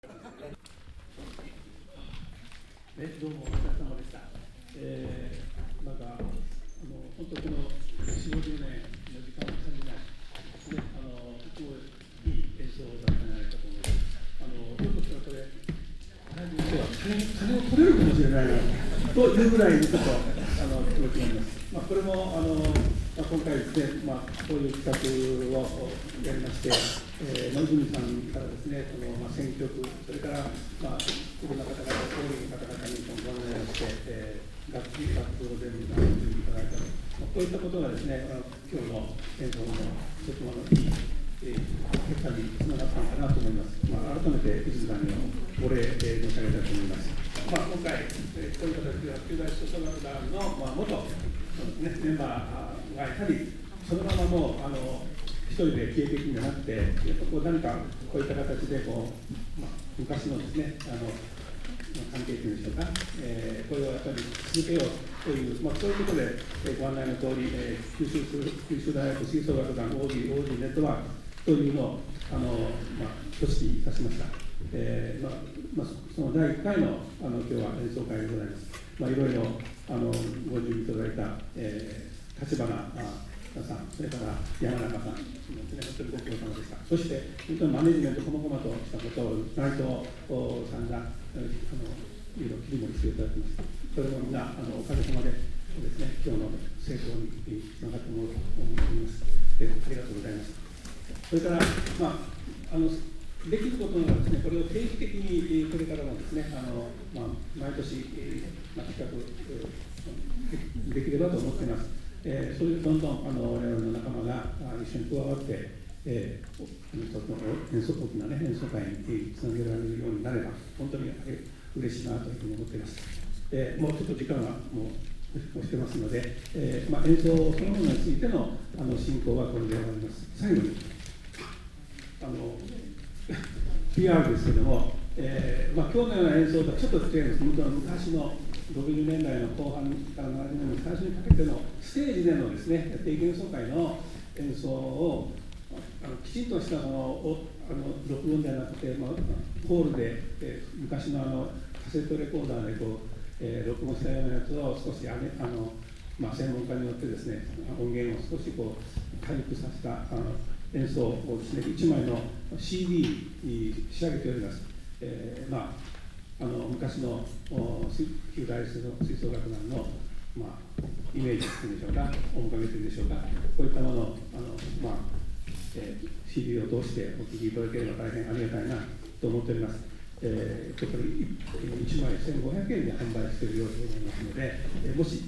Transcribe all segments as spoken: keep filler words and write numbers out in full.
ね、どうもお疲れ様でした。えー、なんか、あの本当、このよんじゅう、ごじゅうねんの時間を感じない、ね、あのとてもいい演奏だったんじゃないかと思います。あのひょっとしたらこれ、金を取れるかもしれないなというぐらいにちょっとあの気持ちがあります。まあ、これもあの、まあ、今回ですね、まあ、こういう企画をやりまして、えー、野泉さんからですね、このまあ選曲、それから、まあ、いろんな方々、総理の方々にご案内をして、えー、楽器、楽譜を全部準備いただいた、まあ、こういったことがですね、あの今日の演奏のとてもいい、えー、結果につながったのかなと思います。まあ、改めて泉さんにお礼、えー、申し上げたいと思います。まあ、今回、えー、こういう形では九大小小学団の、まあ、元そうですね、メンバーがやはりそのままもうあの一人で消えていくんじゃなくて、やっぱこう何かこういった形でこう、まあ、昔のですね、あの関係というんでしょうか、えー、これをやっぱり続けようという、まあ、そういうことで、えー、ご案内の通り、えー、九州九州大学吹奏楽団 オーディー オーディー ネットワークというのをあの、まあ、組織いたしました。えーまあまあ、そのだいいっかいのあの今日は演奏会でございます。まあ、いろいろあのご準備いただいた、えー、立花さん、それから山中さん、本当にご苦労様でした。そして、本当にマネジメント、こまごまとしたことを内藤さんがあのいろいろ切り盛りしていただきました。それもみんなあのおかげさまでですね、今日の成功につながってもらうと思います。えありがとうございます。それから、まあ、あのできることならですね、これを定期的にこれからもですね、あのまあ、毎年、まあ、企画できればと思っています。えー、それでどんどんあの我々の仲間が一緒に加わって、えー、演奏大きな、ね、演奏会につなげられるようになれば、本当に嬉しいなというふうに思っています。えー、もうちょっと時間はもう押してますので、えーまあ、演奏そのものについてのあの進行はこれで終わります。最後にあのピーアール ですけれども、えーまあ、今日のような演奏とはちょっと違います。昔のろくじゅうねんだいの後半からななじゅうねんの最初にかけてのステージでのですね、定期演奏会の演奏をあのきちんとしたそのおあの録音ではなくて、まあ、ホールで、えー、昔のあのカセットレコーダーでこう、えー、録音したようなやつを少しあ、ね、あの、まあ、専門家によってですね、音源を少しこう回復させたあの演奏をですね、いちまいの シーディー に仕上げております。えーまああの昔の九大吹奏楽団の、まあ、イメージというんでしょうか、面影というんでしょうか、こういったものをあの、まあえー、シーディー を通してお聴きいただければ大変ありがたいなと思っております。えー、やっぱりいちまいせんごひゃくえんで販売しているようでございますので、えー、もし、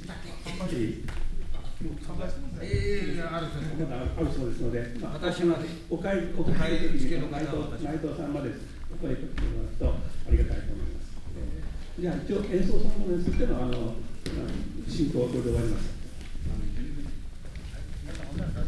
えー、あるそうですので、まあ、 私までお買いお買いの時に内藤内藤さんまでお声かけてもらうとありがたいと思います。えー、じゃあ、一応演奏そのものについてのあの進行はこれで終わります。